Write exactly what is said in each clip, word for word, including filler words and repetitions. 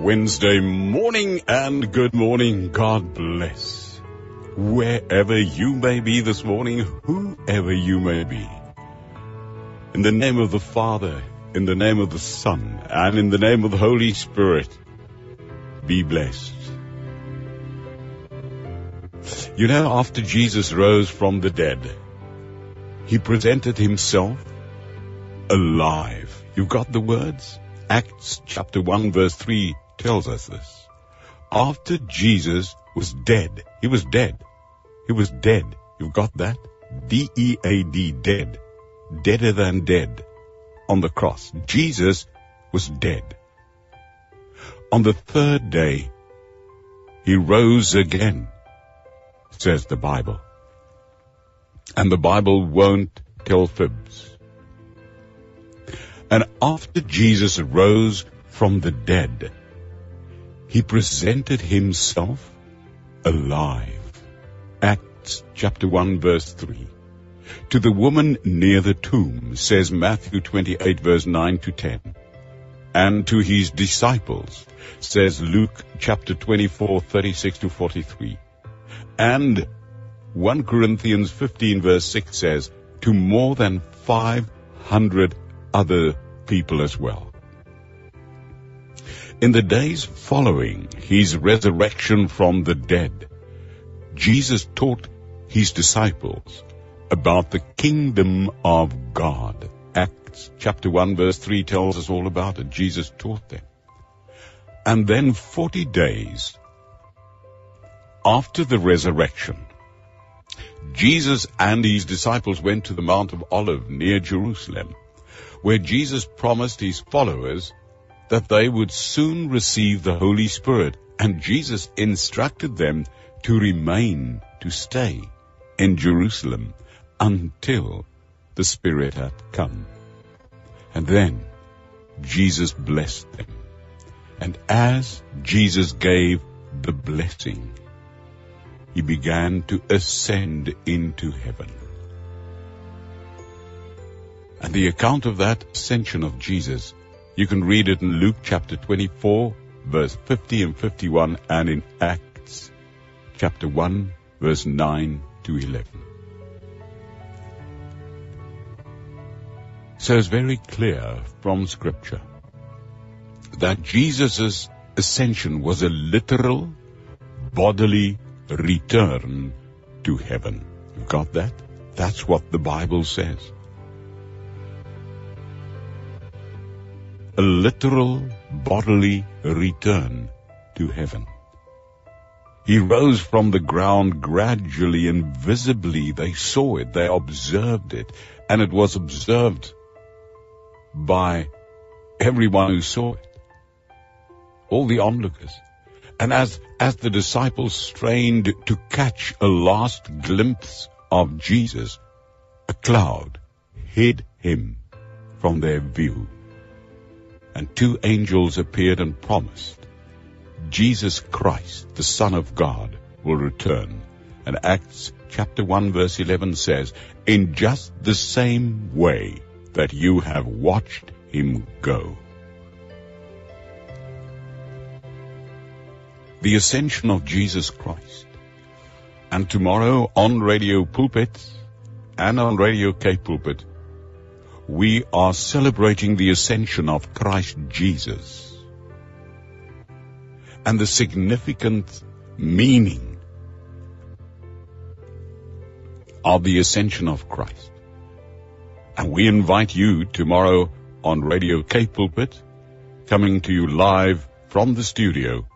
Wednesday morning and good morning. God bless. Wherever you may be this morning, whoever you may be. In the name of the Father, in the name of the Son, and in the name of the Holy Spirit, be blessed. You know, after Jesus rose from the dead, he presented himself alive. You got the words? Acts chapter one verse three tells us this. After Jesus was dead, he was dead. He was dead. You've got that? D E A D, dead. Deader than dead on the cross. Jesus was dead. On the third day, he rose again, says the Bible. And the Bible won't tell fibs. And after Jesus rose from the dead, he presented himself alive. Acts chapter one verse three. To the woman near the tomb, says Matthew twenty-eight verse nine to ten. And to his disciples, says Luke chapter twenty-four thirty-six to forty-three. And First Corinthians fifteen verse six says, to more than five hundred other people as well. In the days following his resurrection from the dead, Jesus taught his disciples about the kingdom of God. Acts chapter one verse three tells us all about it. Jesus taught them. And then forty days after the resurrection, Jesus and his disciples went to the Mount of Olives near Jerusalem, where Jesus promised his followers that they would soon receive the Holy Spirit. And Jesus instructed them to remain, to stay in Jerusalem until the Spirit had come. And then Jesus blessed them. And as Jesus gave the blessing, he began to ascend into heaven. And the account of that ascension of Jesus, you can read it in Luke chapter twenty-four, verse fifty and fifty-one, and in Acts chapter one, verse nine to eleven. So it's very clear from Scripture that Jesus' ascension was a literal, bodily return to heaven. You got that? That's what the Bible says. A literal bodily return to heaven. He rose from the ground gradually and visibly. They saw it, they observed it, and it was observed by everyone who saw it, all the onlookers. And as, as the disciples strained to catch a last glimpse of Jesus, a cloud hid him from their view. And two angels appeared and promised, Jesus Christ, the Son of God, will return. And Acts chapter one verse eleven says, in just the same way that you have watched him go. The ascension of Jesus Christ. And tomorrow on Radio Pulpit and on Radio K Pulpit, we are celebrating the ascension of Christ Jesus and the significant meaning of the ascension of Christ. And we invite you tomorrow on Radio K Pulpit, coming to you live from the studio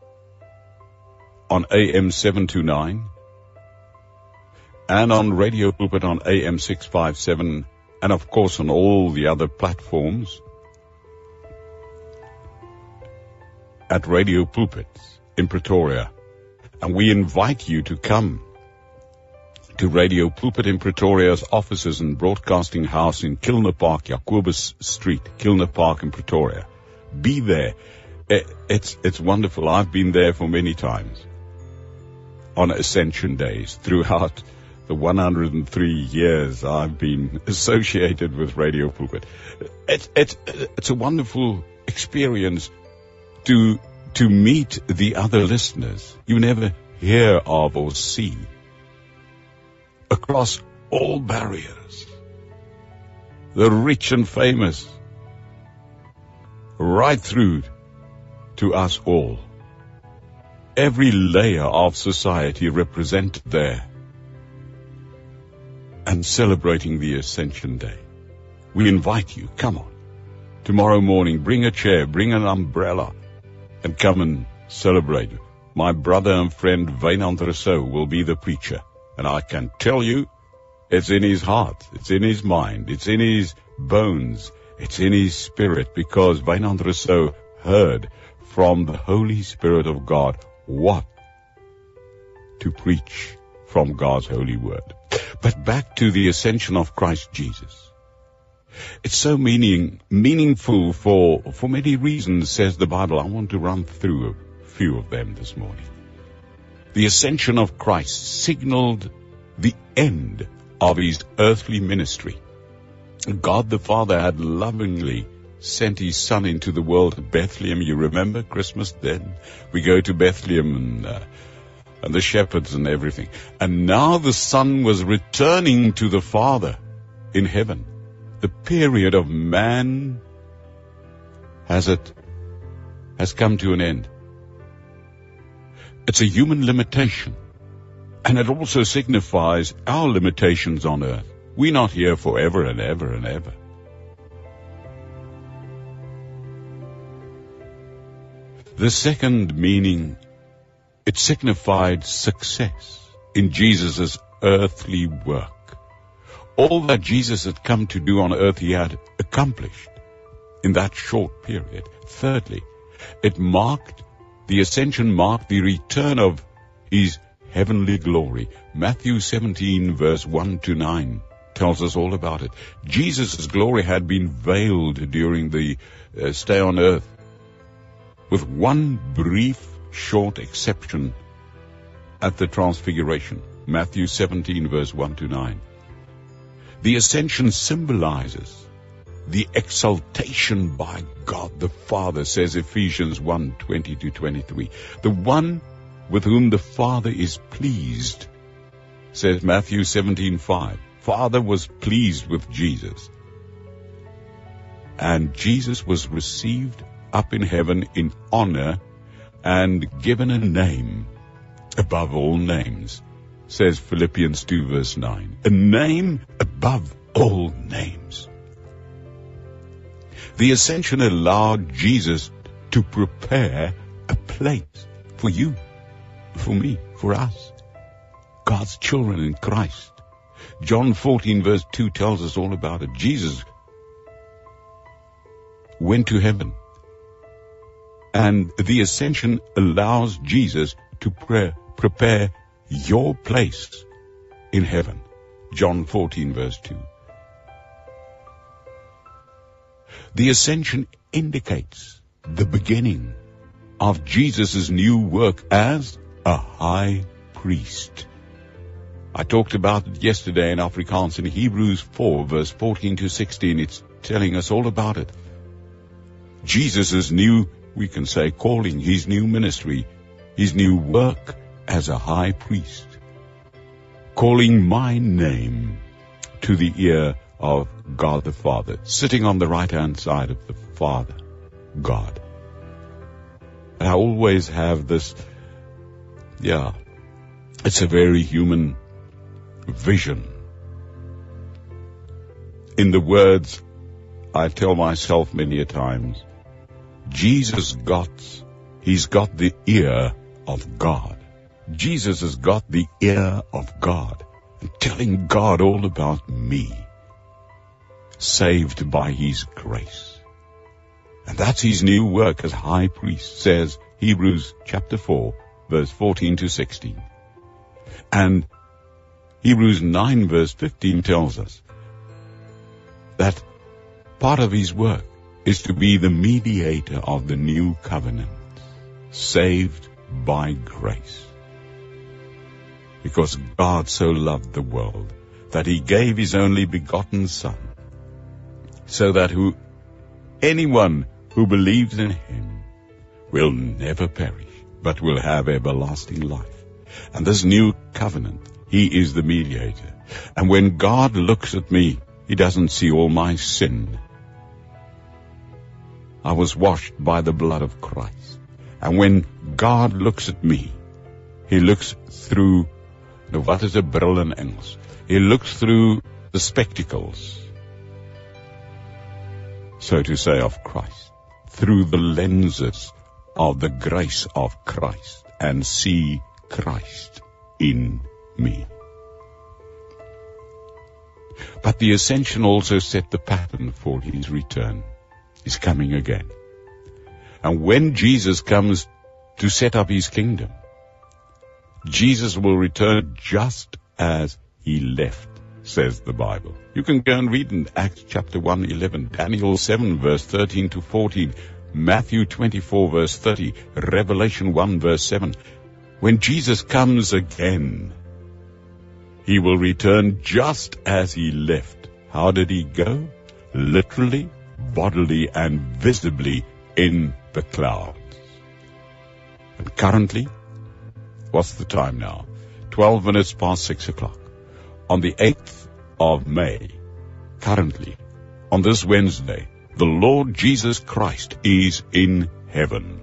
on A M seven twenty-nine and on Radio Pulpit on A M six fifty-seven, and of course on all the other platforms at Radio Pulpit in Pretoria. And we invite you to come to Radio Pulpit in Pretoria's offices and broadcasting house in Kilner Park, Jacobus Street, Kilner Park in Pretoria. Be there. It's, it's wonderful. I've been there for many times on Ascension Days throughout the one hundred three years I've been associated with Radio Pulpit. It's, it's, it's a wonderful experience to, to meet the other listeners you never hear of or see, across all barriers, the rich and famous, right through to us all. Every layer of society represented there, and celebrating the Ascension Day. We invite you, come on. Tomorrow morning, bring a chair, bring an umbrella, and come and celebrate. My brother and friend Wynand Rousseau will be the preacher. And I can tell you, it's in his heart, it's in his mind, it's in his bones, it's in his spirit, because Wynand Rousseau heard from the Holy Spirit of God what to preach from God's holy word. But back to the ascension of Christ Jesus. It's so meaning, meaningful for, for many reasons, says the Bible. I want to run through a few of them this morning. The ascension of Christ signaled the end of his earthly ministry. God the Father had lovingly sent his Son into the world at Bethlehem. You remember Christmas then? We go to Bethlehem and, uh, and the shepherds and everything. And now the Son was returning to the Father in heaven. The period of man has it, has come to an end. It's a human limitation. And it also signifies our limitations on earth. We're not here forever and ever and ever. The second meaning, it signified success in Jesus' earthly work. All that Jesus had come to do on earth, he had accomplished in that short period. Thirdly, it marked, the ascension marked the return of his heavenly glory. Matthew seventeen verse one to nine tells us all about it. Jesus' glory had been veiled during the uh, stay on earth, with one brief, short exception at the transfiguration. Matthew seventeen verse one to nine. The ascension symbolizes the exaltation by God the Father, says Ephesians one twenty to twenty-three. The one with whom the Father is pleased, says Matthew seventeen five. Father was pleased with Jesus. And Jesus was received up in heaven in honor and given a name above all names, says Philippians two verse nine. A name above all names. The ascension allowed Jesus to prepare a place for you, for me, for us, God's children in Christ. John fourteen verse two tells us all about it. Jesus went to heaven, and the ascension allows Jesus to pre- prepare your place in heaven. John fourteen verse two. The ascension indicates the beginning of Jesus' new work as a high priest. I talked about it yesterday in Afrikaans in Hebrews four verse fourteen to sixteen. It's telling us all about it. Jesus' new, we can say, calling, his new ministry, his new work as a high priest, calling my name to the ear of God the Father, sitting on the right-hand side of the Father, God. And I always have this, yeah, it's a very human vision. In the words I tell myself many a times, Jesus got, he's got the ear of God. Jesus has got the ear of God, and telling God all about me, saved by his grace. And that's his new work as high priest, says Hebrews chapter four, verse fourteen to sixteen. And Hebrews nine verse fifteen tells us that part of his work is to be the mediator of the new covenant, saved by grace. Because God so loved the world that he gave his only begotten Son, so that who anyone who believes in him will never perish, but will have everlasting life. And this new covenant, he is the mediator. And when God looks at me, he doesn't see all my sin. I was washed by the blood of Christ. And when God looks at me, he looks through, nou wat is 'n bril in Engels? He looks through the spectacles, so to say, of Christ, through the lenses of the grace of Christ, and see Christ in me. But the ascension also set the pattern for his return. He's coming again. And when Jesus comes to set up his kingdom, Jesus will return just as he left, says the Bible. You can go and read in Acts chapter one, eleven, Daniel seven, verse thirteen to fourteen, Matthew twenty-four, verse thirty, Revelation one, verse seven. When Jesus comes again, he will return just as he left. How did he go? Literally, bodily, and visibly in the clouds. And currently, what's the time now? Twelve minutes past six o'clock. On the eighth of May, currently, on this Wednesday, the Lord Jesus Christ is in heaven.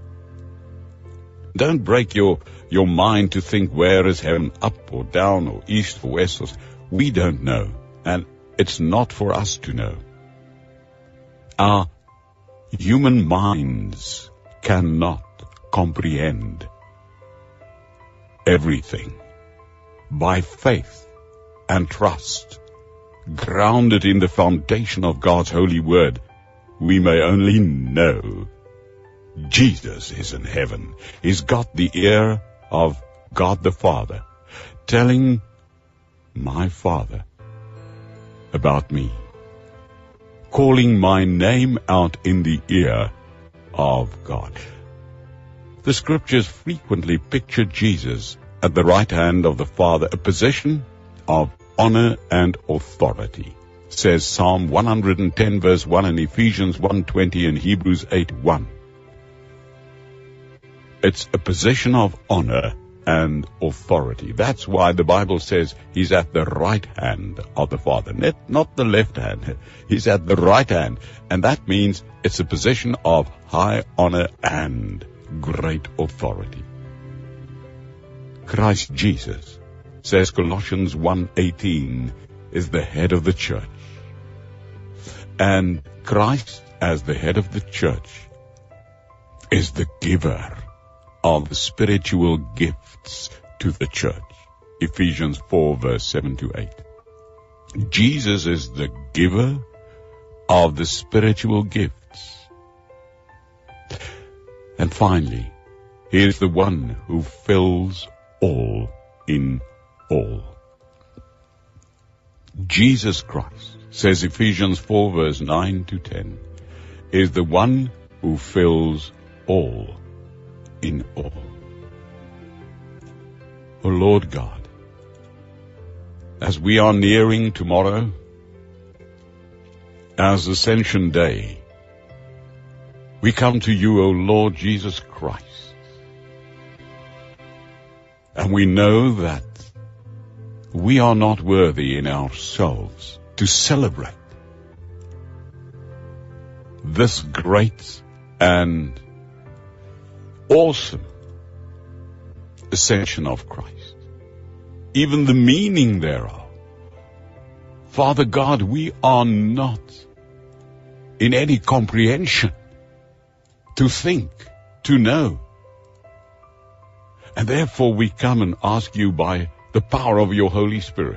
Don't break your, your mind to think, where is heaven, up or down or east or west. Or, we don't know, and it's not for us to know. Our human minds cannot comprehend everything. By faith and trust, grounded in the foundation of God's holy word, we may only know Jesus is in heaven. He's got the ear of God the Father, telling my Father about me, calling my name out in the ear of God. The scriptures frequently picture Jesus at the right hand of the Father, a position of honor and authority, says Psalm one hundred ten verse one and Ephesians one twenty and Hebrews eight one. It's a position of honor and authority. That's why the Bible says he's at the right hand of the Father, not the left hand. He's at the right hand, and that means it's a position of high honor and great authority. Christ Jesus, says Colossians one eighteen, is the head of the church. And Christ, as the head of the church, is the giver of the spiritual gifts to the church. Ephesians four, verse seven to eight. Jesus is the giver of the spiritual gifts. And finally, he is the one who fills all in all. Jesus Christ, says Ephesians four, verse nine to ten, is the one who fills all in all. O Lord God, as we are nearing tomorrow as Ascension Day, we come to you, O Lord Jesus Christ, and we know that we are not worthy in ourselves to celebrate this great and awesome ascension of Christ, even the meaning thereof. Father God, we are not in any comprehension to think, to know. And therefore we come and ask you by the power of your Holy Spirit.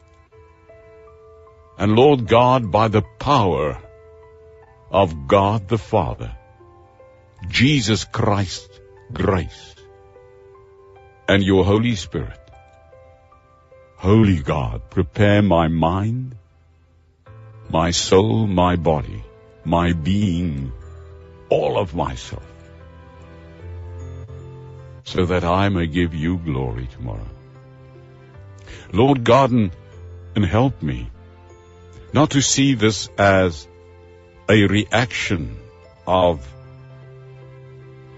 And Lord God, by the power of God the Father, Jesus Christ, grace, and your Holy Spirit, Holy God, prepare my mind, my soul, my body, my being, all of myself, so that I may give you glory tomorrow. Lord God, and, and help me not to see this as a reaction of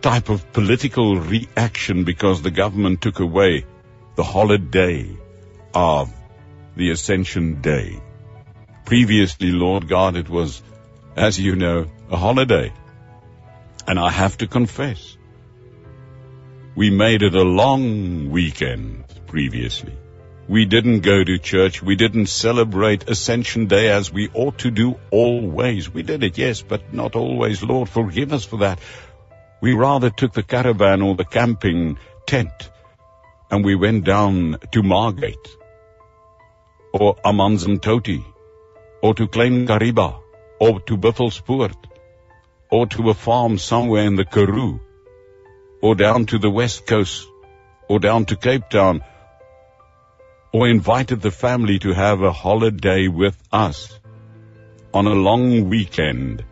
type of political reaction because the government took away the holiday of the Ascension Day. Previously, Lord God, it was, as you know, a holiday. And I have to confess, we made it a long weekend previously. We didn't go to church. We didn't celebrate Ascension Day as we ought to do always. We did it, yes, but not always. Lord, forgive us for that. We rather took the caravan or the camping tent and we went down to Margate or Amanzimtoti or to Klein Kariba or to Buffelspoort or to a farm somewhere in the Karoo or down to the West Coast or down to Cape Town, or invited the family to have a holiday with us on a long weekend.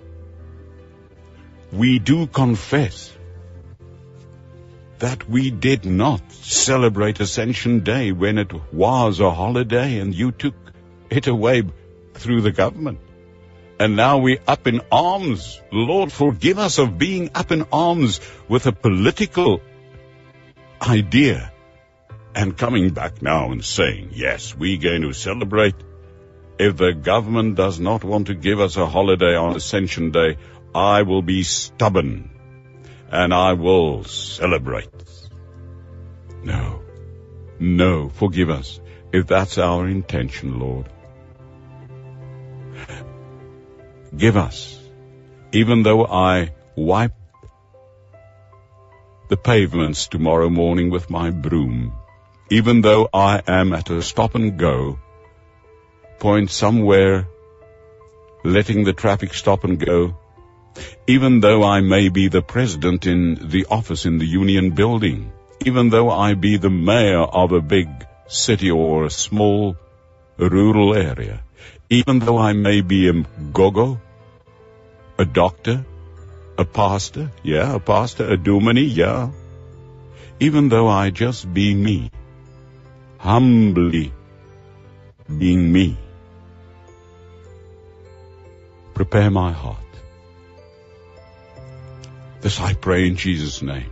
We do confess that we did not celebrate Ascension Day when it was a holiday and you took it away through the government. And now we're up in arms. Lord, forgive us of being up in arms with a political idea and coming back now and saying, yes, we're going to celebrate. If the government does not want to give us a holiday on Ascension Day, I will be stubborn and I will celebrate. No, no, forgive us if that's our intention, Lord. Give us, even though I wipe the pavements tomorrow morning with my broom, even though I am at a stop and go point somewhere, letting the traffic stop and go, even though I may be the president in the office in the union building, even though I be the mayor of a big city or a small rural area, even though I may be a gogo, a doctor, a pastor, yeah, a pastor, a dominie, yeah, even though I just be me, humbly being me. Prepare my heart. This I pray in Jesus' name.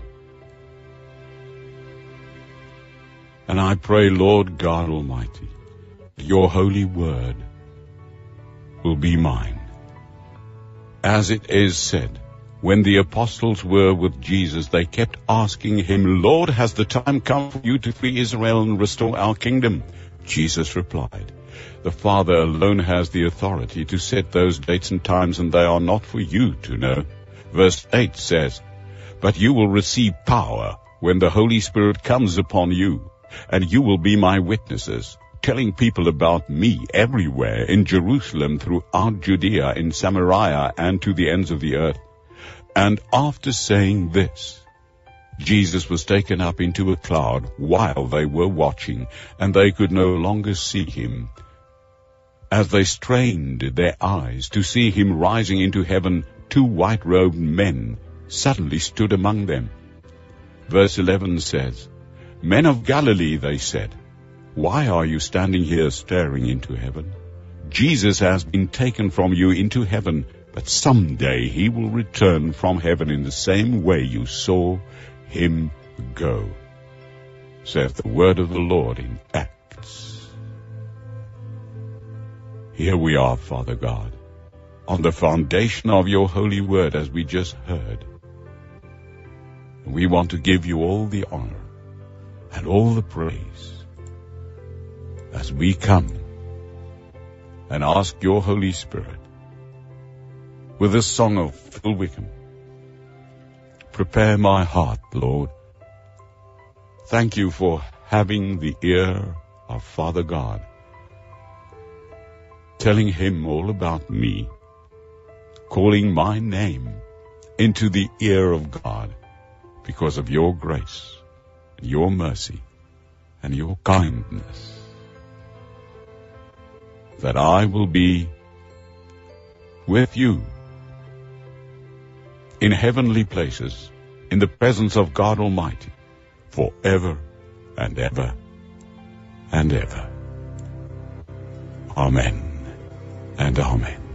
And I pray, Lord God Almighty, that your holy word will be mine. As it is said, when the apostles were with Jesus, they kept asking him, Lord, has the time come for you to free Israel and restore our kingdom? Jesus replied, the Father alone has the authority to set those dates and times, and they are not for you to know. Verse eight says, but you will receive power when the Holy Spirit comes upon you, and you will be my witnesses, telling people about me everywhere, in Jerusalem, throughout Judea, in Samaria, and to the ends of the earth. And after saying this, Jesus was taken up into a cloud while they were watching, and they could no longer see him. As they strained their eyes to see him rising into heaven, two white-robed men suddenly stood among them. Verse eleven says, Men of Galilee, they said, why are you standing here staring into heaven? Jesus has been taken from you into heaven, but someday he will return from heaven in the same way you saw him go, saith the word of the Lord in Acts. Here we are, Father God, on the foundation of your holy word, as we just heard. And we want to give you all the honor and all the praise as we come and ask your Holy Spirit, with this song of Phil Wickham, prepare my heart, Lord. Thank you for having the ear of Father God, telling him all about me, calling my name into the ear of God because of your grace, and your mercy, and your kindness, that I will be with you in heavenly places, in the presence of God Almighty, forever and ever and ever. Amen and amen.